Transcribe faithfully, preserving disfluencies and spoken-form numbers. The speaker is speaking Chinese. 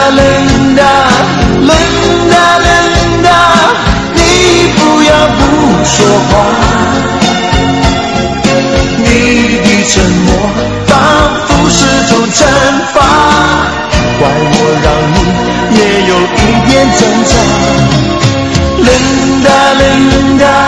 Linda，Linda，Linda，你不要不说话，你的沉默仿佛是种惩罚，怪我让你也有一点挣扎。Linda，Linda。